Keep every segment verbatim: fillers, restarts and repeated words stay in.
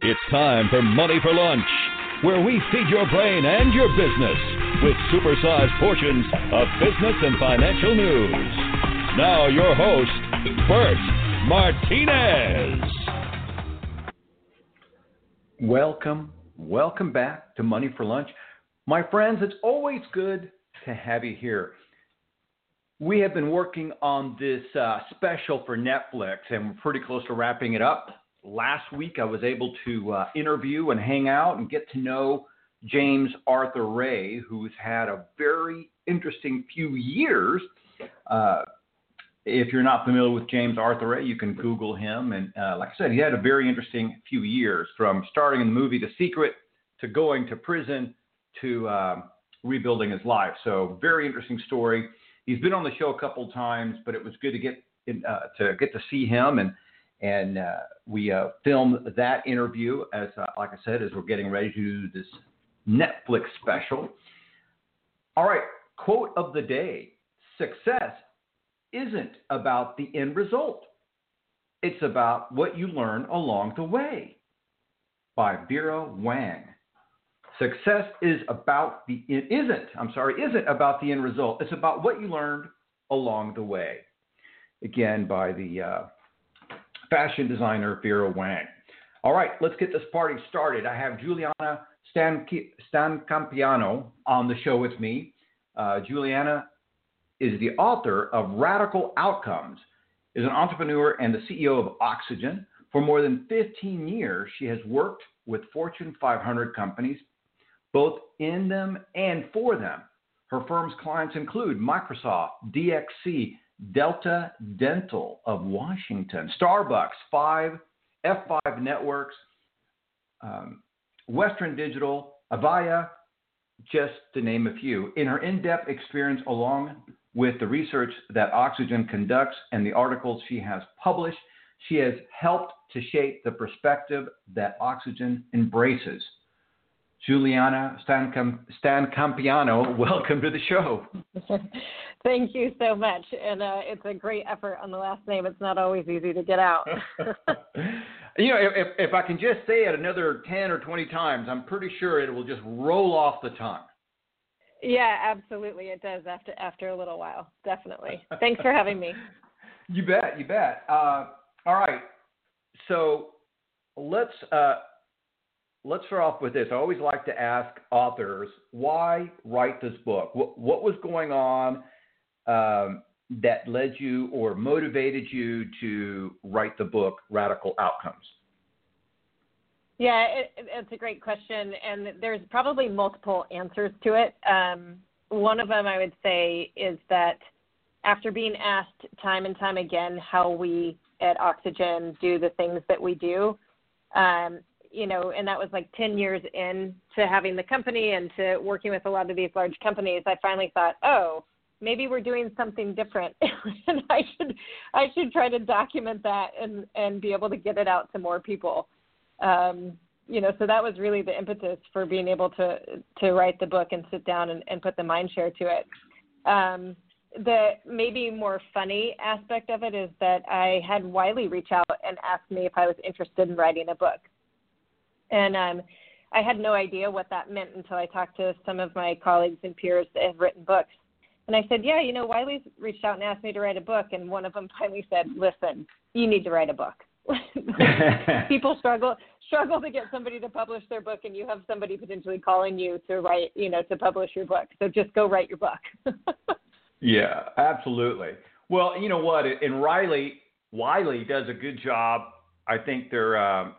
It's time for Money for Lunch, where we feed your brain and your business with supersized portions of business and financial news. Now your host, Bert Martinez. Welcome, welcome back to Money for Lunch. My friends, it's always good to have you here. We have been working on this uh, special for Netflix, and we're pretty close to wrapping it up. Last week, I was able to uh, interview and hang out and get to know James Arthur Ray, who's had a very interesting few years. Uh, if you're not familiar with James Arthur Ray, you can Google him. And uh, like I said, he had a very interesting few years, from starting in the movie The Secret to going to prison to uh, rebuilding his life. So very interesting story. He's been on the show a couple times, but it was good to get in, uh, to get to see him, and and uh, we uh, filmed that interview as, uh, like I said, as we're getting ready to do this Netflix special. All right, quote of the day: success isn't about the end result; it's about what you learn along the way. By Vera Wang. Success is about the it isn't. I'm sorry, isn't about the end result. It's about what you learned along the way. Again, by the uh, fashion designer Vera Wang. All right, let's get this party started. I have Juliana Stan Stancampiano on the show with me. Uh, Juliana is the author of Radical Outcomes, is an entrepreneur and the C E O of Oxygen. For more than fifteen years, she has worked with Fortune five hundred companies, both in them and for them. Her firm's clients include Microsoft, D X C, Delta Dental of Washington, Starbucks, five, F five Networks, um, Western Digital, Avaya, just to name a few. In her in-depth experience, along with the research that Oxygen conducts and the articles she has published, she has helped to shape the perspective that Oxygen embraces. Juliana Stancampiano, welcome to the show. Thank you so much. And uh, it's a great effort on the last name. It's not always easy to get out. You know, if, if I can just say it another ten or twenty times, I'm pretty sure it will just roll off the tongue. Yeah, absolutely. It does after after a little while. Definitely. Thanks for having me. You bet. You bet. Uh, all right. So let's uh, let's start off with this. I always like to ask authors, why write this book? What, what was going on um, that led you or motivated you to write the book, Radical Outcomes? Yeah, it, it's a great question, and there's probably multiple answers to it. Um, one of them I would say is that after being asked time and time again how we at Oxygen do the things that we do, um, you know, and that was like ten years in to having the company and to working with a lot of these large companies, I finally thought, oh, maybe we're doing something different. And I should I should try to document that and, and be able to get it out to more people. Um, you know, so that was really the impetus for being able to to write the book and sit down and, and put the mind share to it. Um, the maybe more funny aspect of it is that I had Wiley reach out and ask me if I was interested in writing a book. And um, I had no idea what that meant until I talked to some of my colleagues and peers that have written books. And I said, yeah, you know, Wiley's reached out and asked me to write a book. And one of them finally said, listen, you need to write a book. People struggle struggle to get somebody to publish their book, and you have somebody potentially calling you to write, you know, to publish your book. So just go write your book. Yeah, absolutely. Well, you know what? And Riley, Wiley does a good job. I think they're, um,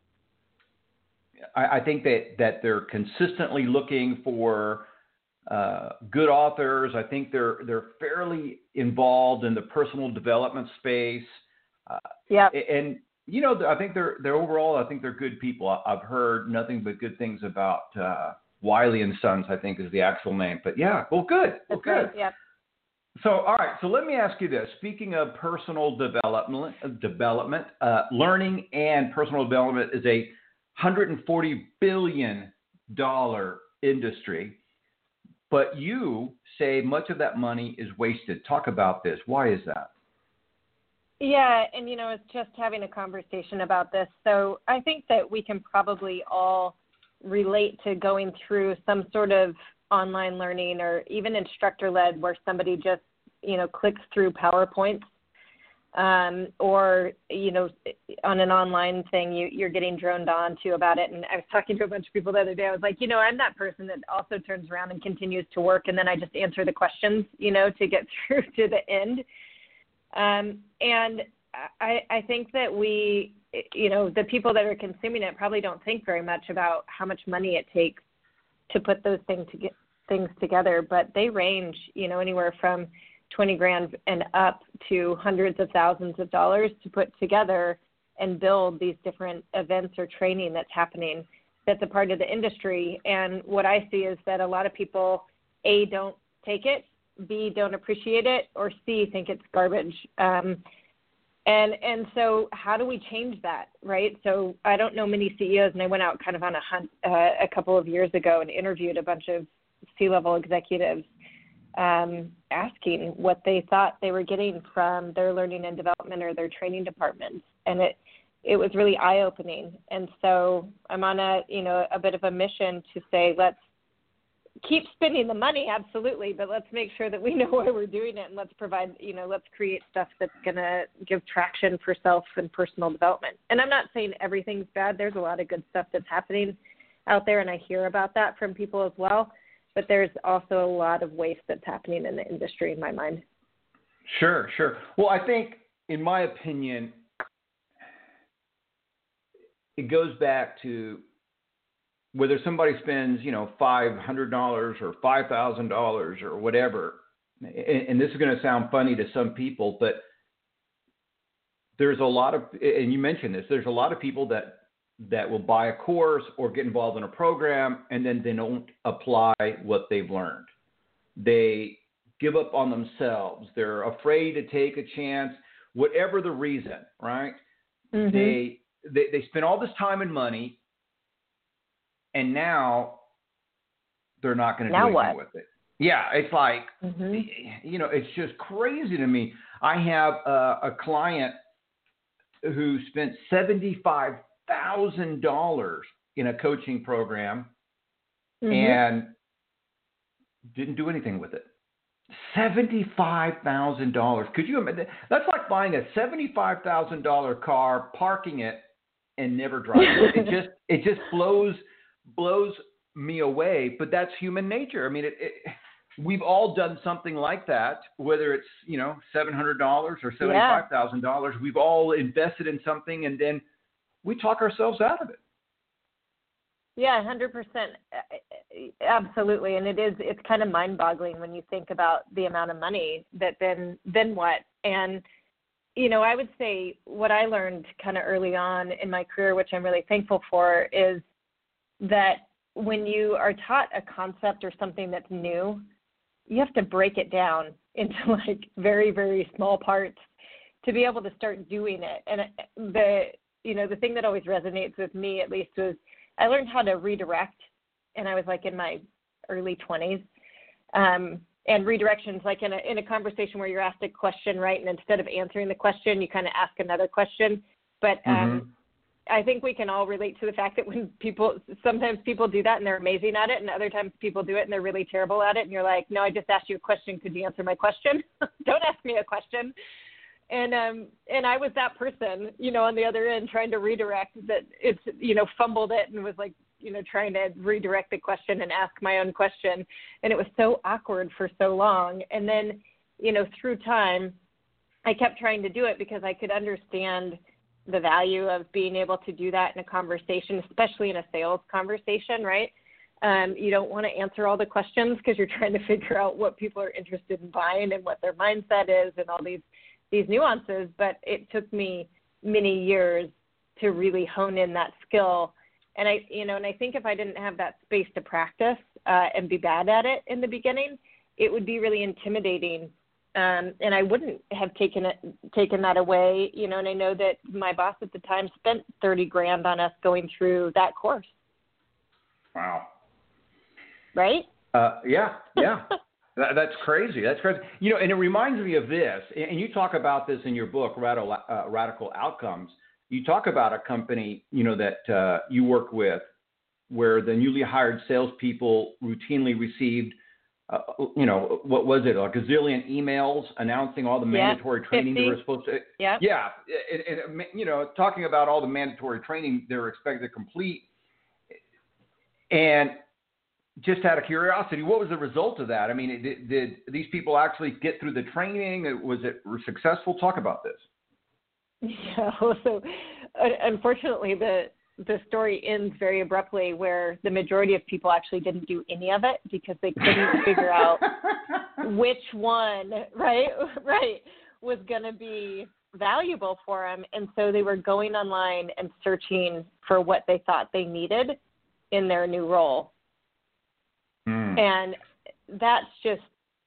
I, I think that, that they're consistently looking for uh, good authors. I think they're they're fairly involved in the personal development space. Uh, yeah. And you know, I think they're they're overall. I think they're good people. I've heard nothing but good things about uh, Wiley and Sons. I think is the actual name. But yeah, well, good. Well, That's good. right. Yeah. So, all right. So let me ask you this. Speaking of personal development, development, uh, learning and personal development is a one hundred forty billion dollars industry. But you say much of that money is wasted. Talk about this. Why is that? Yeah, and you know, it's just having a conversation about this. So I think that we can probably all relate to going through some sort of online learning or even instructor-led where somebody just, you know, clicks through PowerPoints um, or, you know, on an online thing, you, you're getting droned on to about it. And I was talking to a bunch of people the other day. I was like, you know, I'm that person that also turns around and continues to work, and then I just answer the questions, you know, to get through to the end. Um, and I, I think that we, you know, the people that are consuming it probably don't think very much about how much money it takes to put those things to get things together, but they range, you know, anywhere from twenty grand and up to hundreds of thousands of dollars to put together and build these different events or training that's happening that's a part of the industry. And what I see is that a lot of people, A, don't take it, B, don't appreciate it, or C, think it's garbage. Um, and and so how do we change that, right? So I don't know many C E Os, and I went out kind of on a hunt uh, a couple of years ago and interviewed a bunch of C-level executives um, asking what they thought they were getting from their learning and development or their training departments. And it it was really eye-opening. And so I'm on a, you know, a bit of a mission to say, let's keep spending the money, absolutely, but let's make sure that we know why we're doing it, and let's provide, you know, let's create stuff that's going to give traction for self and personal development. And I'm not saying everything's bad. There's a lot of good stuff that's happening out there, and I hear about that from people as well. But there's also a lot of waste that's happening in the industry, in my mind. Sure, sure. Well, I think, in my opinion, it goes back to whether somebody spends, you know, five hundred dollars or five thousand dollars or whatever, and, and this is going to sound funny to some people, but there's a lot of, and you mentioned this, there's a lot of people that that will buy a course or get involved in a program, and then they don't apply what they've learned. They give up on themselves. They're afraid to take a chance, whatever the reason, right? Mm-hmm. They, they they spend all this time and money, and now they're not going to do anything what? with it. Yeah, it's like, mm-hmm. you know, it's just crazy to me. I have a, a client who spent seventy-five thousand dollars in a coaching program mm-hmm. and didn't do anything with it. seventy-five thousand dollars. Could you imagine? That's like buying a seventy-five thousand dollars car, parking it, and never driving it. It just it just blows blows me away. But that's human nature. I mean, it, it, we've all done something like that, whether it's, you know, seven hundred dollars or seventy-five thousand dollars. Yeah. We've all invested in something, and then we talk ourselves out of it. Yeah, one hundred percent. Absolutely. And it is, it's kind of mind-boggling when you think about the amount of money that then, then what? And, you know, I would say what I learned kind of early on in my career, which I'm really thankful for, is that when you are taught a concept or something that's new, you have to break it down into like very, very small parts to be able to start doing it. And the, you know, the thing that always resonates with me, at least, was I learned how to redirect, and I was like in my early twenties. Um, and redirections, like in a in a conversation where you're asked a question, right, and instead of answering the question, you kind of ask another question. But um, mm-hmm. I think we can all relate to the fact that when people, sometimes people do that and they're amazing at it, and other times people do it and they're really terrible at it, and you're like, no, I just asked you a question. Could you answer my question? Don't ask me a question. And um and I was that person, you know, on the other end trying to redirect that it's, you know, fumbled it and was like, you know, trying to redirect the question and ask my own question. And it was so awkward for so long. And then, you know, through time, I kept trying to do it because I could understand the value of being able to do that in a conversation, especially in a sales conversation, right? Um, you don't want to answer all the questions because you're trying to figure out what people are interested in buying and what their mindset is and all these these nuances, but it took me many years to really hone in that skill. And I, you know, and I think if I didn't have that space to practice uh, and be bad at it in the beginning, it would be really intimidating. Um, and I wouldn't have taken it, taken that away, you know, and I know that my boss at the time spent thirty grand on us going through that course. Wow. Right? Uh, yeah, yeah. That, that's crazy. That's crazy. You know, and it reminds me of this, and you talk about this in your book, Radical, uh, Radical Outcomes. You talk about a company, you know, that uh, you work with where the newly hired salespeople routinely received, uh, you know, what was it, a gazillion emails announcing all the mandatory yeah, training fifty. they were supposed to. Yeah. Yeah. And, and, you know, talking about all the mandatory training they were expected to complete. And just out of curiosity, what was the result of that? I mean, did, did these people actually get through the training? Was it successful? Talk about this. Yeah. So, unfortunately, the the story ends very abruptly, where the majority of people actually didn't do any of it because they couldn't figure out which one, right, right, was going to be valuable for them, and so they were going online and searching for what they thought they needed in their new role. Mm. And that's just,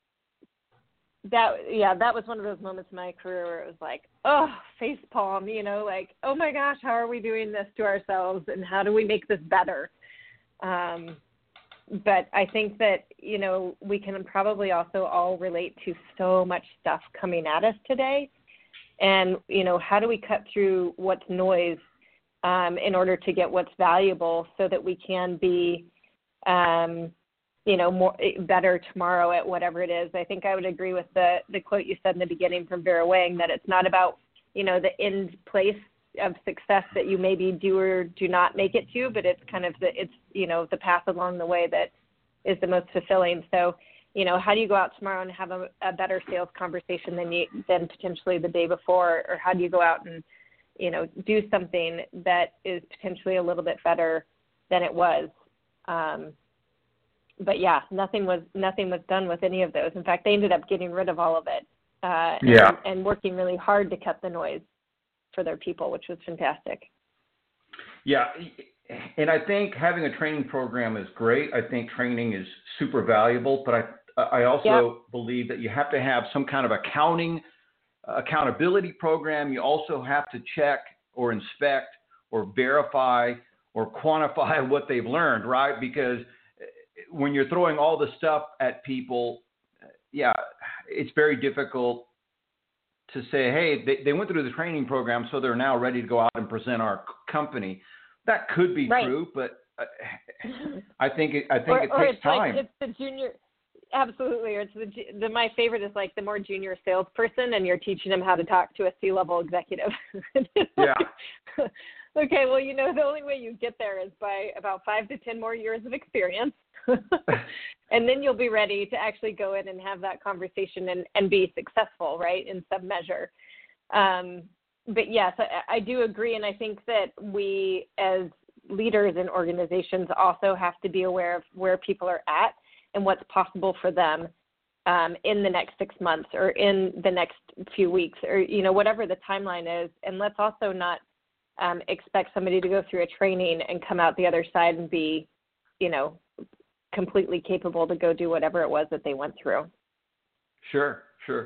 that, yeah, that was one of those moments in my career where it was like, oh, face palm, you know, like, oh my gosh, how are we doing this to ourselves and how do we make this better? Um, but I think that, you know, we can probably also all relate to so much stuff coming at us today. And, you know, how do we cut through what's noise um, in order to get what's valuable so that we can be, um, you know, more better tomorrow at whatever it is. I think I would agree with the, the quote you said in the beginning from Vera Wang, that it's not about, you know, the end place of success that you maybe do or do not make it to, but it's kind of the, it's, you know, the path along the way that is the most fulfilling. So, you know, how do you go out tomorrow and have a, a better sales conversation than you, than potentially the day before? Or how do you go out and, you know, do something that is potentially a little bit better than it was? Um, But yeah, nothing was nothing was done with any of those. In fact, they ended up getting rid of all of it, uh, yeah. and, and working really hard to cut the noise for their people, which was fantastic. Yeah, and I think having a training program is great. I think training is super valuable, but I I also yep. believe that you have to have some kind of accounting accountability program. You also have to check or inspect or verify or quantify what they've learned, right? Because when you're throwing all the stuff at people, yeah, it's very difficult to say, hey, they, they went through the training program, so they're now ready to go out and present our company. That could be right. true, but I think it, I think or, it or takes it's time. Like it's the junior, absolutely. Or it's the, the my favorite is like the more junior salesperson, and you're teaching them how to talk to a C-level executive. Yeah. Okay, well, you know, the only way you get there is by about five to ten more years of experience. And then you'll be ready to actually go in and have that conversation and, and be successful, right, in some measure. Um, but yes, I, I do agree. And I think that we as leaders in organizations also have to be aware of where people are at and what's possible for them um, in the next six months or in the next few weeks or, you know, whatever the timeline is. And let's also not um, expect somebody to go through a training and come out the other side and be, you know, completely capable to go do whatever it was that they went through. Sure, sure.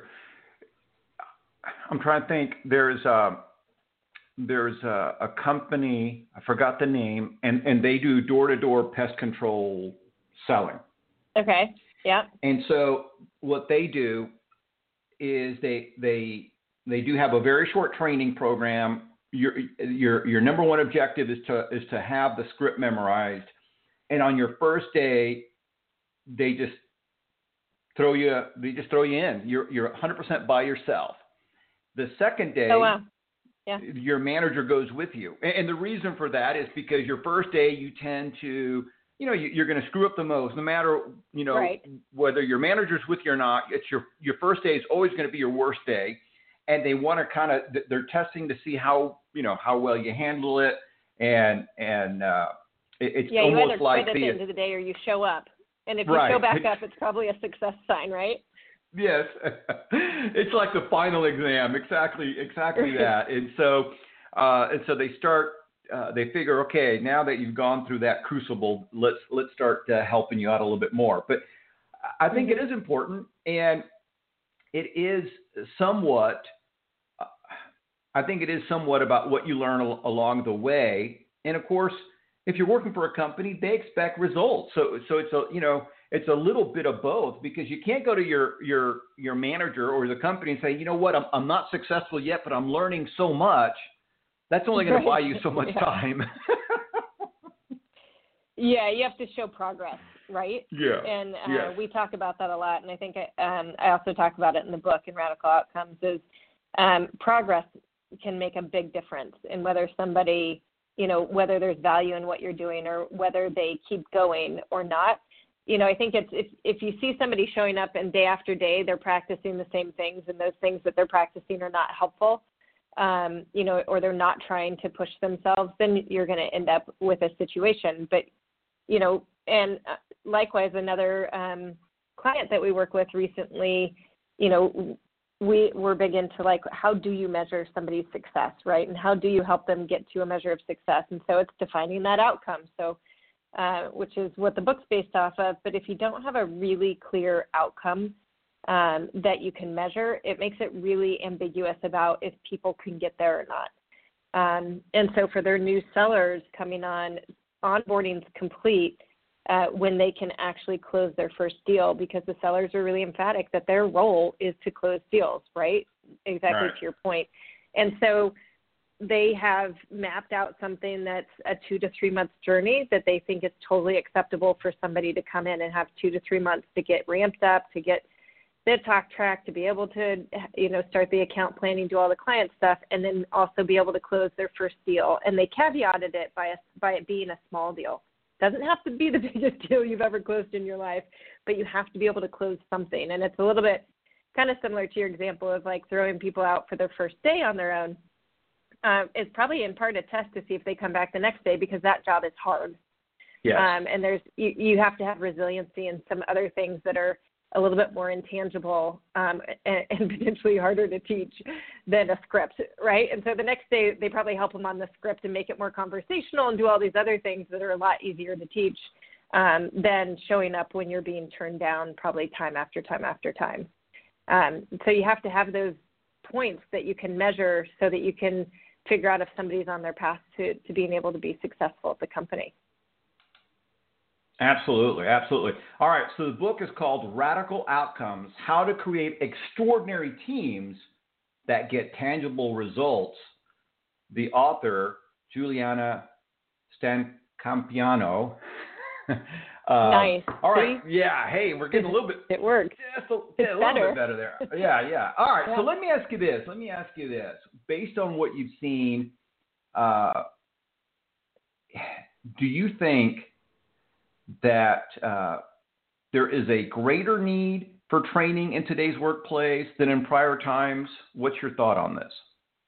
I'm trying to think. There's a, there's a, a company, I forgot the name, and, and they do door-to-door pest control selling. Okay, yeah. And so what they do is they they they do have a very short training program. Your your your number one objective is to is to have the script memorized. And on your first day, they just throw you they just throw you in. You're you're one hundred percent by yourself. The second day, oh, wow. yeah. your manager goes with you. And, and the reason for that is because your first day you tend to, you know, you, you're going to screw up the most. No matter, you know, right. whether your manager's with you or not, it's your your first day is always going to be your worst day. And they want to kind of they're testing to see how, you know, how well you handle it. And and uh It's yeah, almost you either like quit at the, the end of the day or you show up. And if right. you show back up, it's probably a success sign, right? Yes. It's like the final exam. Exactly, exactly that. And so, uh, and so they start, uh, they figure, okay, now that you've gone through that crucible, let's, let's start uh, helping you out a little bit more. But I think mm-hmm. it is important, and it is somewhat, uh, I think it is somewhat about what you learn al- along the way. And of course, if you're working for a company, they expect results. So, so it's a, you know, it's a little bit of both, because you can't go to your your your manager or the company and say, you know what, I'm I'm not successful yet, but I'm learning so much. That's only going to buy you so much yeah. time. Yeah, you have to show progress, right? Yeah. And uh, yes. we talk about that a lot, and I think I, um, I also talk about it in the book in Radical Outcomes. Is um, progress can make a big difference in whether somebody, you know, whether there's value in what you're doing or whether they keep going or not. You know, I think it's if if you see somebody showing up and day after day they're practicing the same things, and those things that they're practicing are not helpful, um, you know, or they're not trying to push themselves, then you're going to end up with a situation. But you know, and likewise, another um, client that we work with recently, you know, we we're big into like, how do you measure somebody's success, right? And how do you help them get to a measure of success? And so it's defining that outcome. So, uh, which is what the book's based off of. But if you don't have a really clear outcome um, that you can measure, it makes it really ambiguous about if people can get there or not. Um, and so for their new sellers coming on, onboarding's complete uh, when they can actually close their first deal, because the sellers are really emphatic that their role is to close deals, right? Exactly Right. to your point. And so they have mapped out something that's a two to three month journey that they think is totally acceptable for somebody to come in and have two to three months to get ramped up, to get the talk track, to be able to, you know, start the account planning, do all the client stuff, and then also be able to close their first deal. And they caveated it by a, by it being a small deal. Doesn't have to be the biggest deal you've ever closed in your life, but you have to be able to close something. And it's a little bit kind of similar to your example of like throwing people out for their first day on their own. Uh, it's probably in part a test to see if they come back the next day, because that job is hard. Yes. Um, and there's you, you have to have resiliency and some other things that are a little bit more intangible um, and, and potentially harder to teach than a script, right? And so the next day they probably help them on the script and make it more conversational and do all these other things that are a lot easier to teach um, than showing up when you're being turned down probably time after time after time. Um, so you have to have those points that you can measure so that you can figure out if somebody's on their path to, to being able to be successful at the company. Absolutely, absolutely. All right, so the book is called Radical Outcomes, How to Create Extraordinary Teams That Get Tangible Results. The author, Juliana Stancampiano. uh, nice. All right, See? yeah, hey, we're getting a little bit. It works. Just a, it's a little better. bit better there. Yeah, yeah. All right, yeah. so let me ask you this. Let me ask you this. Based on what you've seen, uh, do you think that uh, there is a greater need for training in today's workplace than in prior times? What's your thought on this?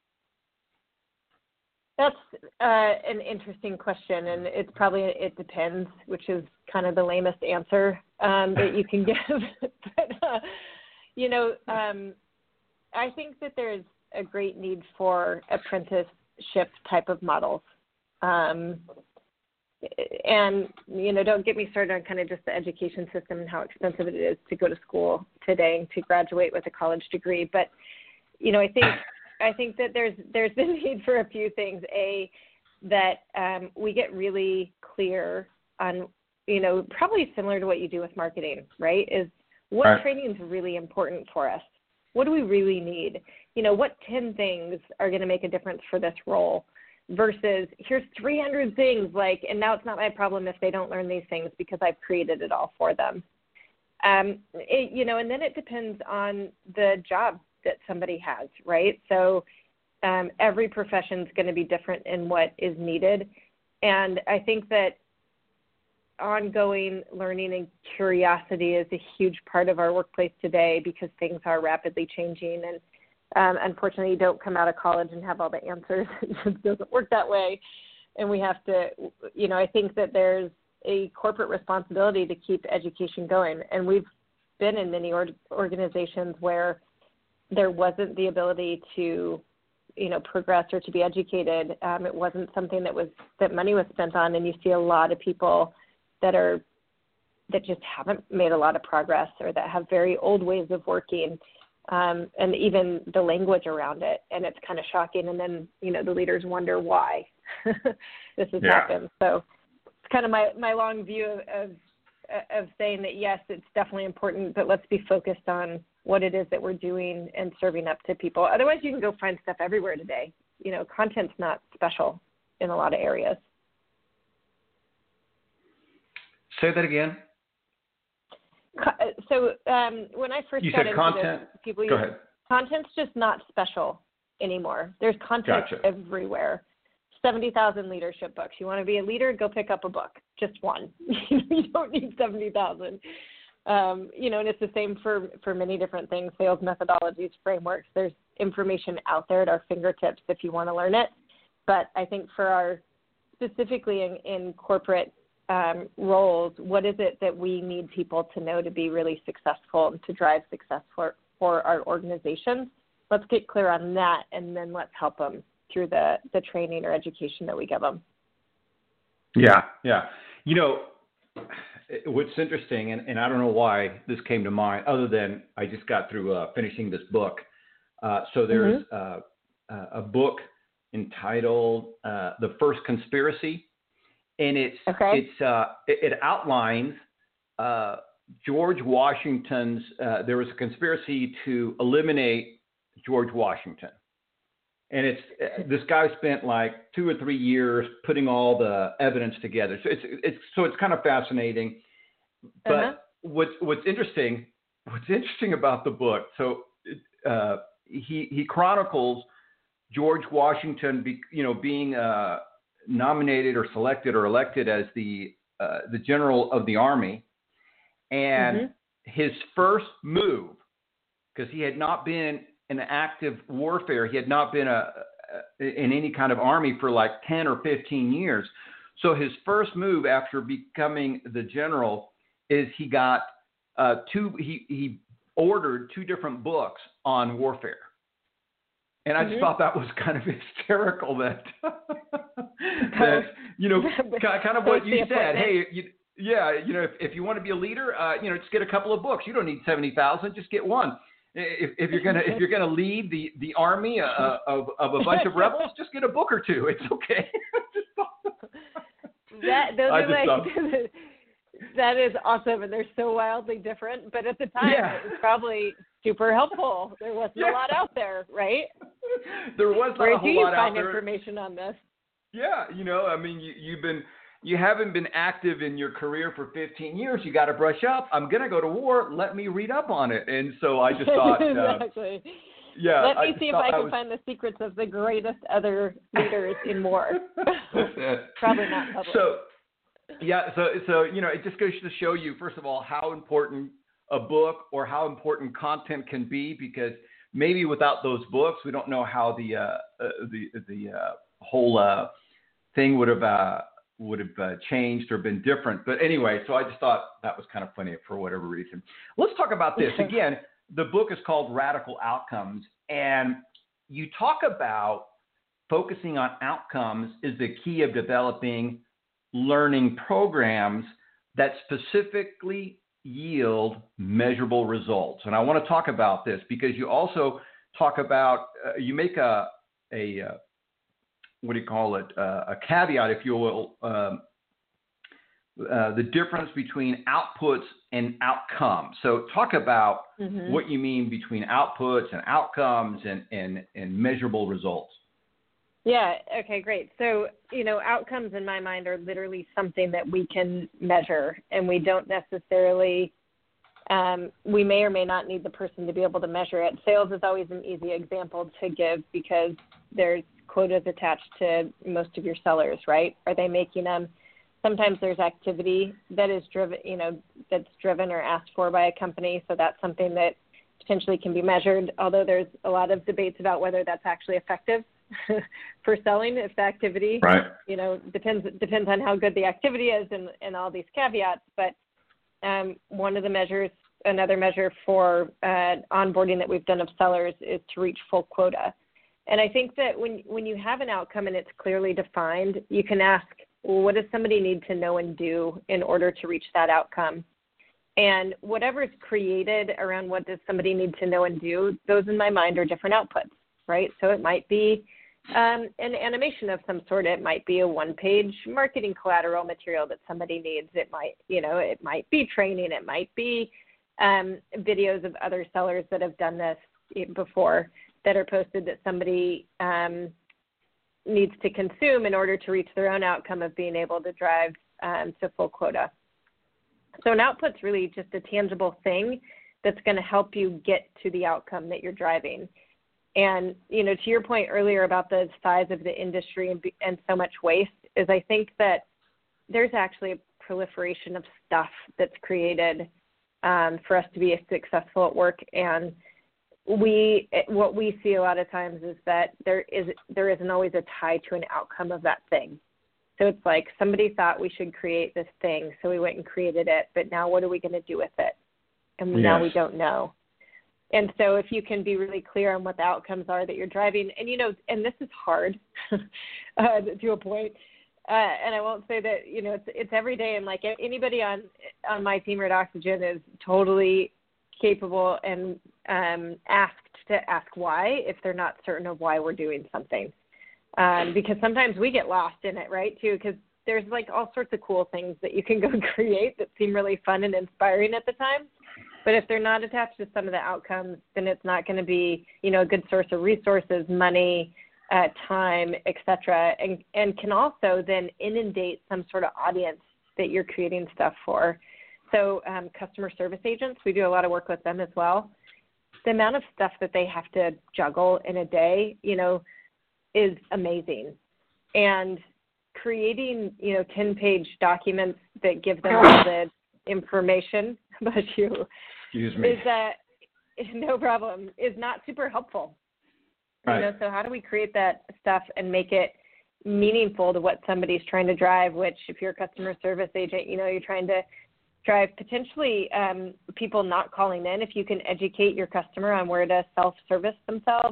That's uh, an interesting question, and it's probably it depends, which is kind of the lamest answer um, that you can give. but uh, you know, um, I think that there's a great need for apprenticeship type of models. Um, And, you know, don't get me started on kind of just the education system and how expensive it is to go to school today and to graduate with a college degree. But, you know, I think I think that there's there's the need for a few things. A, that um, we get really clear on, you know, probably similar to what you do with marketing, right, is what right. training is really important for us. What do we really need? You know, what ten things are going to make a difference for this role? Versus here's three hundred things, like, and now it's not my problem if they don't learn these things because I've created it all for them. Um, it, you know, and then it depends on the job that somebody has, right? So um, every profession is going to be different in what is needed. And I think that ongoing learning and curiosity is a huge part of our workplace today because things are rapidly changing. And Um, unfortunately, you don't come out of college and have all the answers. It just doesn't work that way. And we have to, you know, I think that there's a corporate responsibility to keep education going. And we've been in many or- organizations where there wasn't the ability to, you know, progress or to be educated. Um, it wasn't something that was, that money was spent on. And you see a lot of people that are, that just haven't made a lot of progress or that have very old ways of working. Um, and even the language around it, and it's kind of shocking. And then, you know, the leaders wonder why this has yeah. happened. So it's kind of my, my long view of, of, uh, of saying that, yes, it's definitely important, but let's be focused on what it is that we're doing and serving up to people. Otherwise, you can go find stuff everywhere today. You know, content's not special in a lot of areas. Say that again. So um, when I first you got said into content. this, people Go use, ahead. content's just not special anymore. There's content Gotcha. everywhere. seventy thousand leadership books. You want to be a leader? Go pick up a book. Just one. You don't need seventy thousand. Um, you know, and it's the same for, for many different things, sales methodologies, frameworks. There's information out there at our fingertips if you want to learn it. But I think for our, specifically in, in corporate um, roles, what is it that we need people to know to be really successful and to drive success for, for our organizations? Let's get clear on that, and then let's help them through the, the training or education that we give them. Yeah, yeah. You know, what's interesting, and, and I don't know why this came to mind, other than I just got through uh, finishing this book. Uh, so there's mm-hmm. uh, a book entitled uh, "The First Conspiracy," and it's okay. it's uh, it, it outlines uh, George Washington's. Uh, there was a conspiracy to eliminate George Washington. And it's this guy spent like two or three years putting all the evidence together. So it's it's so it's kind of fascinating. But uh-huh. what's what's interesting what's interesting about the book? So uh, he he chronicles George Washington, be, you know, being uh, nominated or selected or elected as the uh, the general of the army, and mm-hmm. his first move, because he had not been in active warfare. He had not been a, a, in any kind of army for like ten or fifteen years. So his first move after becoming the general is he got uh, two, he, he ordered two different books on warfare. And I just mm-hmm. thought that was kind of hysterical that, that you know, kind of what you said. Hey, you, yeah, you know, if, if you want to be a leader, uh, you know, just get a couple of books. You don't need seventy thousand, just get one. If, if you're gonna if you're gonna lead the, the army uh, of of a bunch of rebels, just get a book or two. It's okay. that those are like that is awesome, and they're so wildly different. But at the time, yeah. it was probably super helpful. There wasn't yeah. a lot out there, right? There was not Where a whole do you lot find out there. Information on this? Yeah, you know, I mean, you, you've been. You haven't been active in your career for fifteen years. You got to brush up. I'm going to go to war. Let me read up on it. And so I just thought, uh, exactly. Yeah. Let me I see if I can I was... find the secrets of the greatest other leaders in war. Probably not public. So, yeah. So, so, you know, it just goes to show you, first of all, how important a book or how important content can be, because maybe without those books, we don't know how the, uh, uh, the, the uh, whole uh, thing would have, uh, would have uh, changed or been different. But anyway, so I just thought that was kind of funny for whatever reason. Let's talk about this. Again, the book is called Radical Outcomes, and you talk about focusing on outcomes is the key of developing learning programs that specifically yield measurable results. And I want to talk about this because you also talk about, uh, you make a, a, uh, what do you call it, uh, a caveat, if you will, um, uh, the difference between outputs and outcomes. So talk about mm-hmm. what you mean between outputs and outcomes and, and, and measurable results. Yeah, okay, great. So, you know, outcomes in my mind are literally something that we can measure, and we don't necessarily, um, we may or may not need the person to be able to measure it. Sales is always an easy example to give because there's quotas attached to most of your sellers, right? Are they making them? Sometimes there's activity that is driven, you know, that's driven or asked for by a company. So that's something that potentially can be measured, although there's a lot of debates about whether that's actually effective for selling, if the activity, right. you know, depends, depends on how good the activity is and, and all these caveats. But um, one of the measures, another measure for uh, onboarding that we've done of sellers is to reach full quota. And I think that when, when you have an outcome and it's clearly defined, you can ask, well, what does somebody need to know and do in order to reach that outcome? And whatever is created around what does somebody need to know and do, those in my mind are different outputs, right? So it might be um, an animation of some sort. It might be a one-page marketing collateral material that somebody needs. It might, you know, it might be training. It might be um, videos of other sellers that have done this before that are posted that somebody um, needs to consume in order to reach their own outcome of being able to drive um, to full quota. So an output's really just a tangible thing that's going to help you get to the outcome that you're driving. And, you know, to your point earlier about the size of the industry and, and so much waste is I think that there's actually a proliferation of stuff that's created um, for us to be successful at work. And we, what we see a lot of times is that there is, there isn't always a tie to an outcome of that thing. So it's like somebody thought we should create this thing, so we went and created it, but now what are we going to do with it? And yes. Now we don't know. And so if you can be really clear on what the outcomes are that you're driving, and, you know, and this is hard uh, to a point, uh, and I won't say that, you know, it's it's every day, and like anybody on on my team at Oxygen is totally capable and um, asked to ask why if they're not certain of why we're doing something. Um, because sometimes we get lost in it, right, too, because there's like all sorts of cool things that you can go create that seem really fun and inspiring at the time. But if they're not attached to some of the outcomes, then it's not going to be, you know, a good source of resources, money, uh, time, et cetera, and, and can also then inundate some sort of audience that you're creating stuff for. So um, customer service agents, we do a lot of work with them as well. The amount of stuff that they have to juggle in a day, you know, is amazing. And creating, you know, ten-page documents that give them all the information about you Excuse me. is uh, no problem, is not super helpful. Right. You know, so how do we create that stuff and make it meaningful to what somebody's trying to drive, which if you're a customer service agent, you know, you're trying to drive potentially um, people not calling in. If you can educate your customer on where to self-service themselves,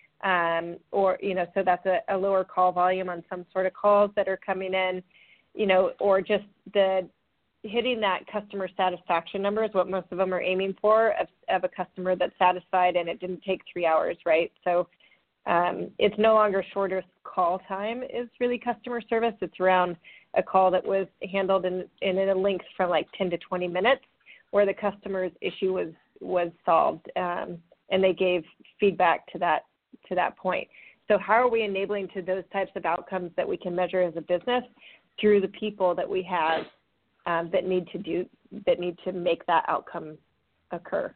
um, or, you know, so that's a, a lower call volume on some sort of calls that are coming in, you know, or just the hitting that customer satisfaction number is what most of them are aiming for of, of a customer that's satisfied and it didn't take three hours, right? So um, it's no longer shorter call time is really customer service. It's around a call that was handled in, in a length from like ten to twenty minutes where the customer's issue was, was solved um, and they gave feedback to that, to that point. So how are we enabling to those types of outcomes that we can measure as a business through the people that we have Um, that need to do that need to make that outcome occur?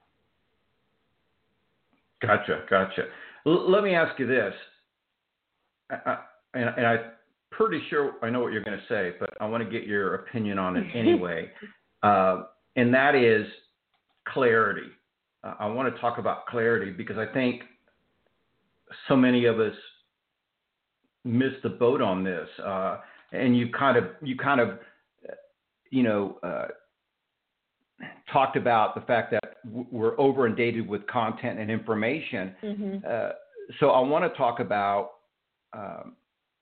Gotcha, gotcha. L- let me ask you this, I, I, and, and I'm pretty sure I know what you're going to say, but I want to get your opinion on it anyway, uh, and that is clarity. Uh, I want to talk about clarity because I think so many of us miss the boat on this, uh, and you kind of you kind of you know, uh, talked about the fact that w- we're over inundated with content and information. Mm-hmm. Uh, so I want to talk about, um,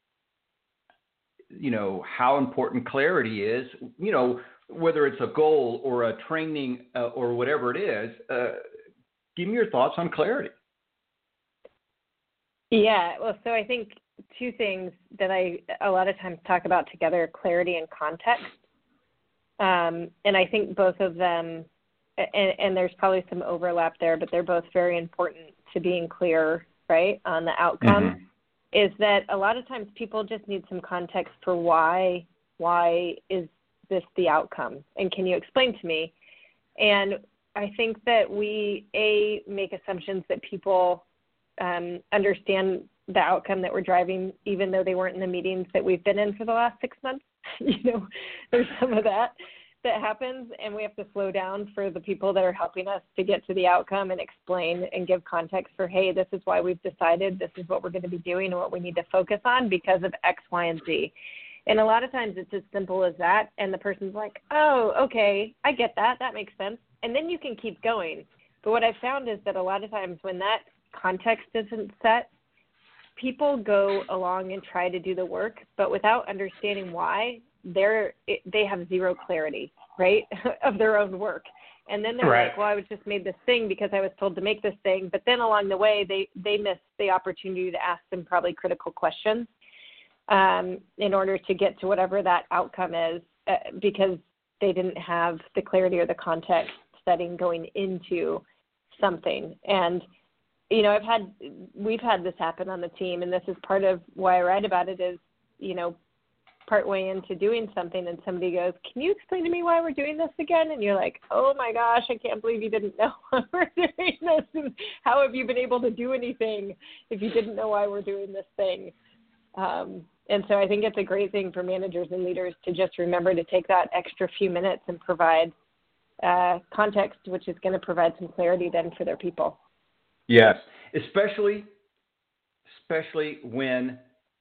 you know, how important clarity is, you know, whether it's a goal or a training uh, or whatever it is. Uh, give me your thoughts on clarity. Yeah, well, so I think two things that I a lot of times talk about together, clarity and context. Um, and I think both of them, and, and there's probably some overlap there, but they're both very important to being clear, right, on the outcome, mm-hmm. is that a lot of times people just need some context for why, why is this the outcome? And can you explain to me? And I think that we, A, make assumptions that people um, understand the outcome that we're driving, even though they weren't in the meetings that we've been in for the last six months. You know, there's some of that that happens, and we have to slow down for the people that are helping us to get to the outcome and explain and give context for, hey, this is why we've decided, this is what we're going to be doing and what we need to focus on because of X, Y, and Z. And a lot of times it's as simple as that, and the person's like, oh, okay, I get that. That makes sense. And then you can keep going. But what I've found is that a lot of times when that context isn't set, people go along and try to do the work, but without understanding why, they're they have zero clarity, right, of their own work. And then they're right. like, well, I was just made this thing because I was told to make this thing. But then along the way, they, they miss the opportunity to ask some probably critical questions um, in order to get to whatever that outcome is uh, because they didn't have the clarity or the context setting going into something. And, you know, I've had, we've had this happen on the team, and this is part of why I write about it is, you know, partway into doing something and somebody goes, can you explain to me why we're doing this again? And you're like, oh my gosh, I can't believe you didn't know why we're doing this. And how have you been able to do anything if you didn't know why we're doing this thing? Um, and so I think it's a great thing for managers and leaders to just remember to take that extra few minutes and provide uh, context, which is going to provide some clarity then for their people. Yes, especially, especially when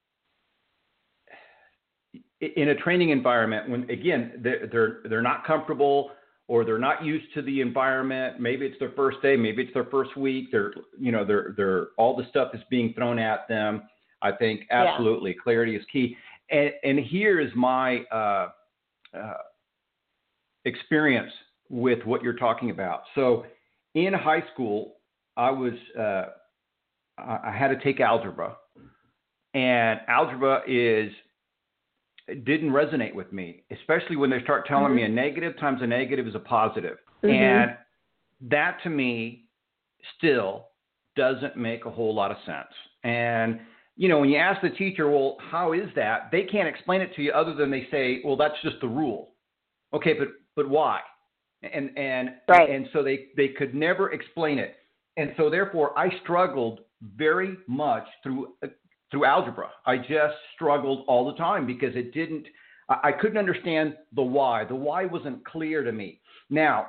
in a training environment, when again they're, they're they're not comfortable or they're not used to the environment. Maybe it's their first day, maybe it's their first week. They're you know they're they're all the stuff is being thrown at them. I think absolutely yeah. clarity is key. And and here is my uh, uh, experience with what you're talking about. So in high school, I was uh, I had to take algebra, and algebra is didn't resonate with me, especially when they start telling mm-hmm. me a negative times a negative is a positive. Mm-hmm. And that to me still doesn't make a whole lot of sense. And, you know, when you ask the teacher, well, how is that? They can't explain it to you other than they say, well, that's just the rule. Okay, but but why? And and right. and so they, they could never explain it. And so therefore I struggled very much through through algebra. I just struggled all the time because it didn't, I couldn't understand the why. The why wasn't clear to me. Now,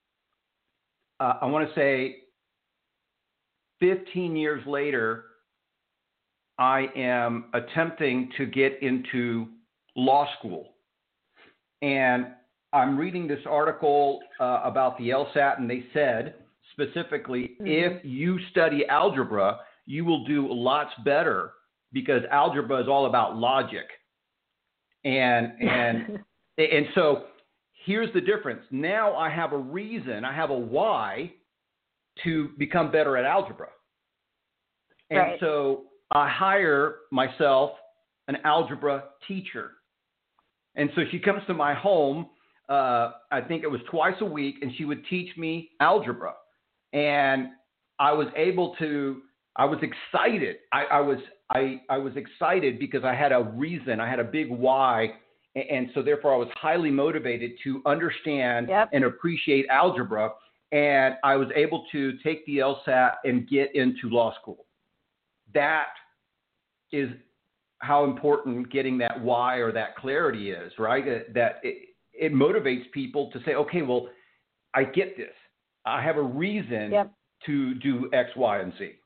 uh, I want to say fifteen years later, I am attempting to get into law school. And I'm reading this article uh, about the LSAT, and they said specifically, mm-hmm. if you study algebra, you will do lots better because algebra is all about logic. And and and so here's the difference. Now I have a reason, I have a why to become better at algebra. And right. so I hire myself an algebra teacher. And so she comes to my home, uh, I think it was twice a week, and she would teach me algebra. And I was able to, I was excited. I, I was I, I was excited because I had a reason. I had a big why. And, and so therefore I was highly motivated to understand yep. and appreciate algebra. And I was able to take the LSAT and get into law school. That is how important getting that why or that clarity is, right? That it, it motivates people to say, okay, well, I get this. I have a reason yep. to do X, Y, and Z.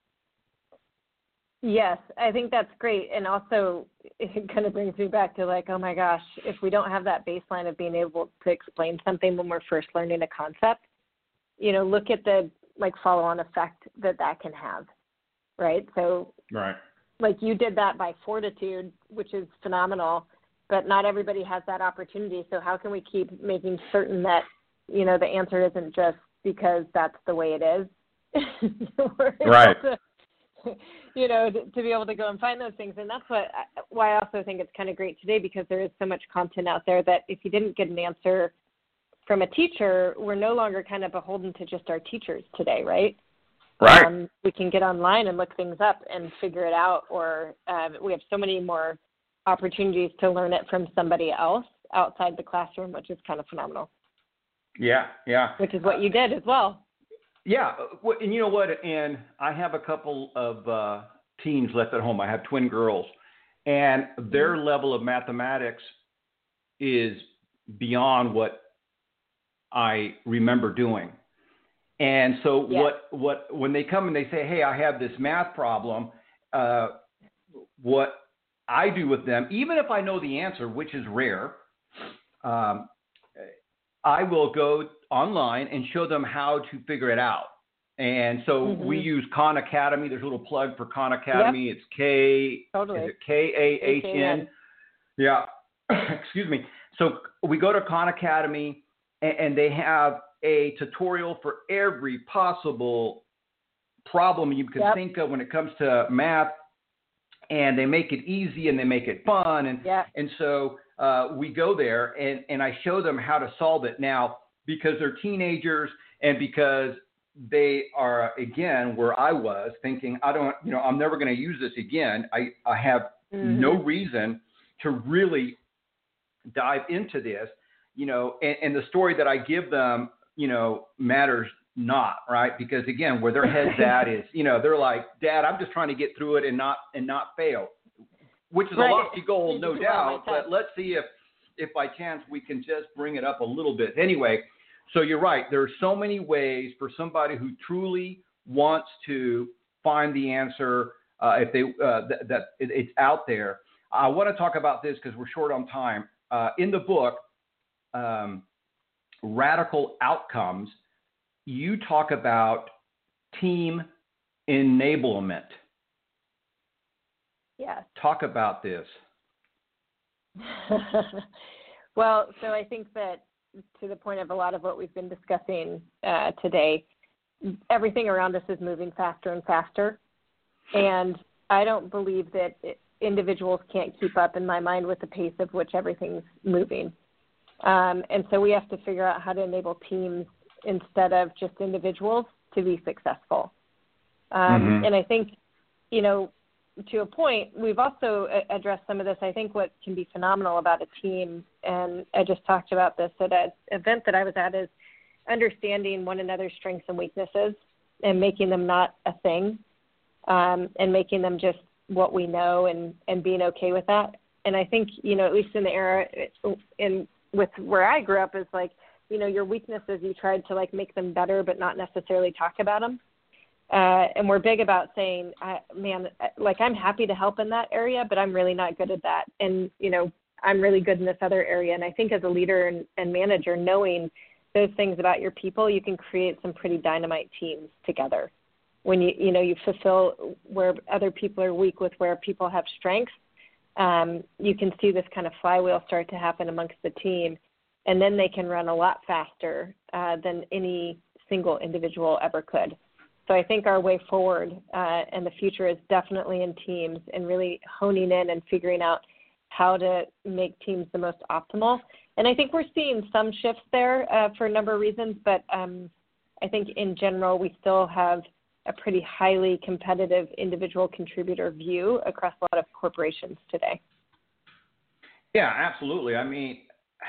Yes, I think that's great. And also it kind of brings me back to like, oh my gosh, if we don't have that baseline of being able to explain something when we're first learning a concept, you know, look at the like follow-on effect that that can have, right? So right. like you did that by fortitude, which is phenomenal, but not everybody has that opportunity. So how can we keep making certain that, you know, the answer isn't just because that's the way it is? Right. To, you know, to, to be able to go and find those things. And that's what, why I also think it's kind of great today, because there is so much content out there that if you didn't get an answer from a teacher, we're no longer kind of beholden to just our teachers today, right? Right. Um, we can get online and look things up and figure it out, or um, we have so many more opportunities to learn it from somebody else outside the classroom, which is kind of phenomenal. Yeah, yeah. Which is what you did as well. Yeah, and you know what? And I have a couple of uh, teens left at home. I have twin girls, and their level of mathematics is beyond what I remember doing. And so yeah. what, what, when they come and they say, hey, I have this math problem, uh, what I do with them, even if I know the answer, which is rare, um, I will go online and show them how to figure it out. And so mm-hmm. we use Khan Academy. There's a little plug for Khan Academy. Yep. It's K, totally. is it K A H N? Yeah. Excuse me. So we go to Khan Academy, and, and they have a tutorial for every possible problem you can yep. think of when it comes to math, and they make it easy and they make it fun. And, yep. and so uh, we go there and, and I show them how to solve it now, because they're teenagers and because they are, again, where I was thinking, I don't, you know, I'm never going to use this again. I, I have mm-hmm. no reason to really dive into this, you know, and, and the story that I give them, you know, matters not, right? Because again, where their head's at is, you know, they're like, Dad, I'm just trying to get through it and not, and not fail, which is right. a lofty goal, no doubt, but let's see if, if by chance we can just bring it up a little bit. Anyway, so you're right. There are so many ways for somebody who truly wants to find the answer, uh, if they, uh, th- that it, it's out there. I want to talk about this because we're short on time. Uh, in the book, um, Radical Outcomes, you talk about team enablement. Yeah. Talk about this. Well, so I think that to the point of a lot of what we've been discussing uh, today, everything around us is moving faster and faster. And I don't believe that it, individuals can't keep up, in my mind, with the pace of which everything's moving. Um, and so we have to figure out how to enable teams instead of just individuals to be successful. Um, mm-hmm. And I think, you know, to a point, we've also addressed some of this. I think what can be phenomenal about a team, and I just talked about this at an event that I was at, is understanding one another's strengths and weaknesses and making them not a thing, um, and making them just what we know, and, and being okay with that. And I think, you know, at least in the era in with where I grew up, is like, you know, your weaknesses, you tried to like make them better, but not necessarily talk about them. Uh, and we're big about saying, I, man, like I'm happy to help in that area, but I'm really not good at that. And, you know, I'm really good in this other area. And I think as a leader and, and manager, knowing those things about your people, you can create some pretty dynamite teams together. When you, you know, you fulfill where other people are weak with where people have strengths, um, you can see this kind of flywheel start to happen amongst the team. And then they can run a lot faster uh, than any single individual ever could. So I think our way forward uh, and the future is definitely in teams, and really honing in and figuring out how to make teams the most optimal. And I think we're seeing some shifts there uh, for a number of reasons, but um, I think in general we still have a pretty highly competitive individual contributor view across a lot of corporations today. Yeah, absolutely. I mean,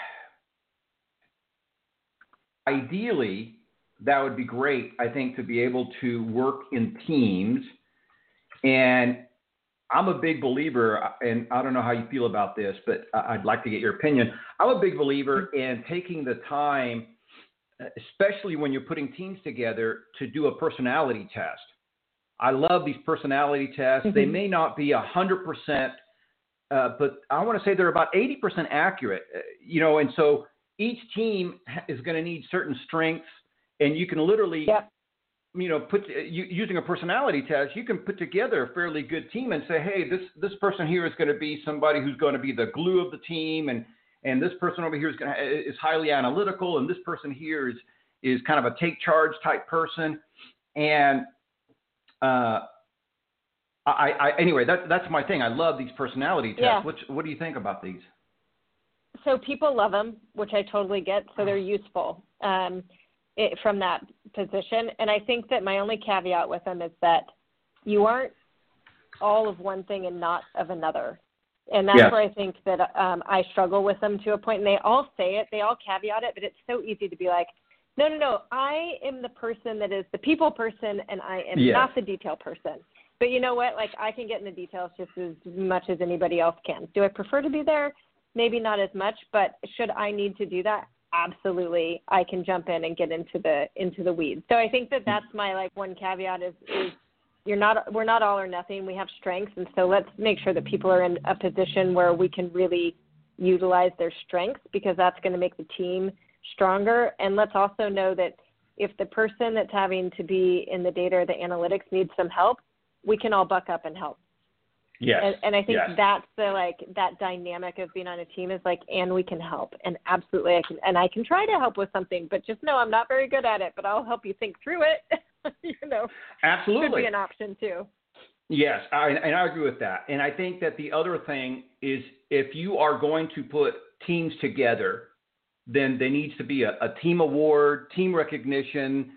ideally, that would be great, I think, to be able to work in teams. And I'm a big believer, and I don't know how you feel about this, but I'd like to get your opinion. I'm a big believer in taking the time, especially when you're putting teams together, to do a personality test. I love these personality tests. Mm-hmm. They may not be one hundred percent, uh, but I want to say they're about eighty percent accurate. You know, and so each team is going to need certain strengths. And you can literally, yep. you know, put you, using a personality test, you can put together a fairly good team and say, hey, this this person here is going to be somebody who's going to be the glue of the team, and and this person over here is going to, is highly analytical, and this person here is is kind of a take charge type person. And uh, I, I anyway, that that's my thing. I love these personality tests. Yeah. What what do you think about these? So people love them, which I totally get. So they're useful. Um, It, from that position. And I think that my only caveat with them is that you aren't all of one thing and not of another. And that's yes. where I think that um, I struggle with them to a point. And they all say it, they all caveat it, but it's so easy to be like, no, no, no, I am the person that is the people person, and I am yes. not the detail person. But you know what? Like, I can get in the details just as much as anybody else can. Do I prefer to be there? Maybe not as much, but should I need to do that? Absolutely, I can jump in and get into the into the weeds. So I think that that's my like one caveat is, is you're not we're not all or nothing. We have strengths, and so let's make sure that people are in a position where we can really utilize their strengths, because that's going to make the team stronger. And let's also know that if the person that's having to be in the data or the analytics needs some help, we can all buck up and help. Yes. And, and I think yes. that's the, like, that dynamic of being on a team is like, and we can help. And absolutely, I can, and I can try to help with something, but just know I'm not very good at it, but I'll help you think through it. you know, absolutely. Could be an option too. Yes, I, and I agree with that. And I think that the other thing is if you are going to put teams together, then there needs to be a, a team award, team recognition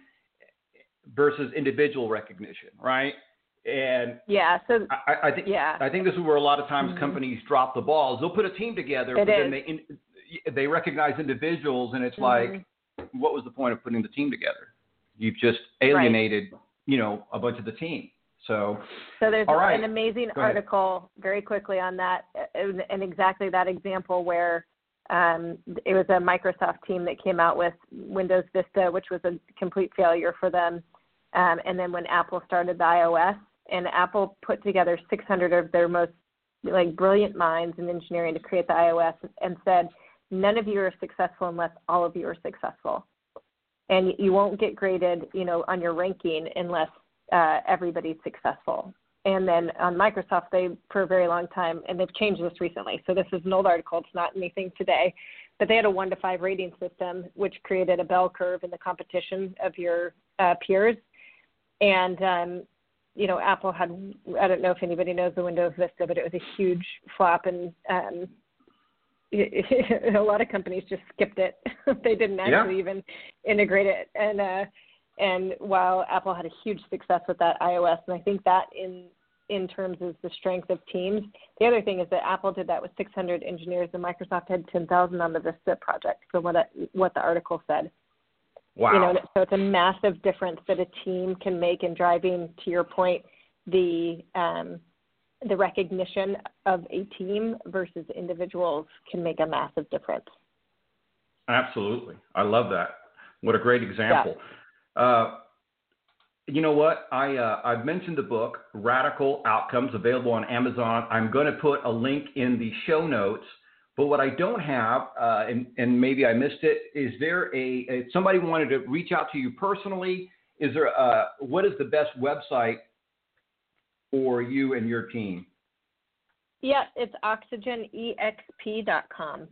versus individual recognition, right? And yeah, so I, I think yeah. I think this is where a lot of times mm-hmm. companies drop the ball. Is they'll put a team together, it but is. then they in, they recognize individuals, and it's mm-hmm. like, what was the point of putting the team together? You've just alienated, right. you know, a bunch of the team. So, so there's all right. an amazing article very quickly on that, and exactly that example where um, it was a Microsoft team that came out with Windows Vista, which was a complete failure for them. Um, and then when Apple started the iOS, and Apple put together six hundred of their most like brilliant minds in engineering to create the iOS, and said, none of you are successful unless all of you are successful, and you won't get graded, you know, on your ranking unless uh, everybody's successful. And then on Microsoft, they, for a very long time, and they've changed this recently, so this is an old article, it's not anything today, but they had a one to five rating system, which created a bell curve in the competition of your uh, peers. And, um, you know, Apple had, I don't know if anybody knows the Windows Vista, but it was a huge flop, and um, it, it, a lot of companies just skipped it. They didn't actually yeah. even integrate it. And, uh, And while Apple had a huge success with that iOS, and I think that in in terms of the strength of teams, the other thing is that Apple did that with six hundred engineers, and Microsoft had ten thousand on the Vista project, from what it, what the article said. Wow. You know, so it's a massive difference that a team can make in driving, to your point, the um, the recognition of a team versus individuals can make a massive difference. Absolutely. I love that. What a great example. Yeah. Uh, you know what? I, uh, I've mentioned the book, Radical Outcomes, available on Amazon. I'm going to put a link in the show notes. But what I don't have, uh, and, and maybe I missed it, is there a, if somebody wanted to reach out to you personally, is there a, what is the best website for you and your team? Yeah, it's oxygen e x p dot com.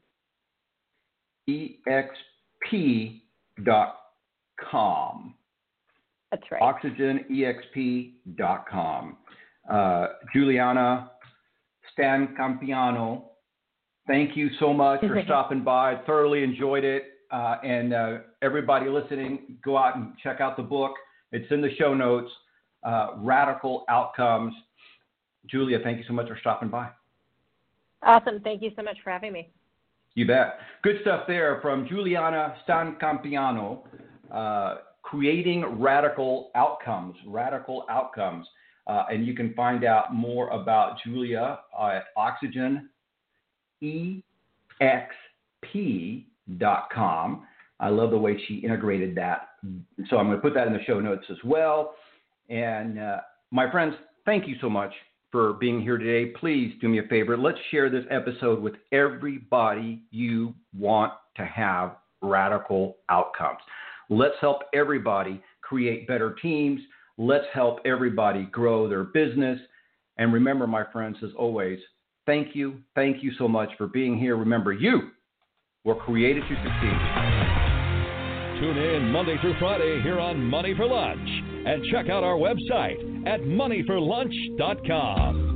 E X P dot com. Com. That's right. oxygen e x p dot com. Uh, Juliana Stancampiano, thank you so much for stopping by. I thoroughly enjoyed it. Uh, and uh, everybody listening, go out and check out the book. It's in the show notes, uh, Radical Outcomes. Julia, thank you so much for stopping by. Awesome. Thank you so much for having me. You bet. Good stuff there from Juliana Stancampiano. Uh, creating radical outcomes, radical outcomes. Uh, and you can find out more about Julia uh, at oxygen e x p dot com. I love the way she integrated that. So I'm going to put that in the show notes as well. And uh, my friends, thank you so much for being here today. Please do me a favor. Let's share this episode with everybody you want to have radical outcomes. Let's help everybody create better teams. Let's help everybody grow their business. And remember, my friends, as always, thank you. Thank you so much for being here. Remember, you were created to succeed. Tune in Monday through Friday here on Money for Lunch. And check out our website at money for lunch dot com.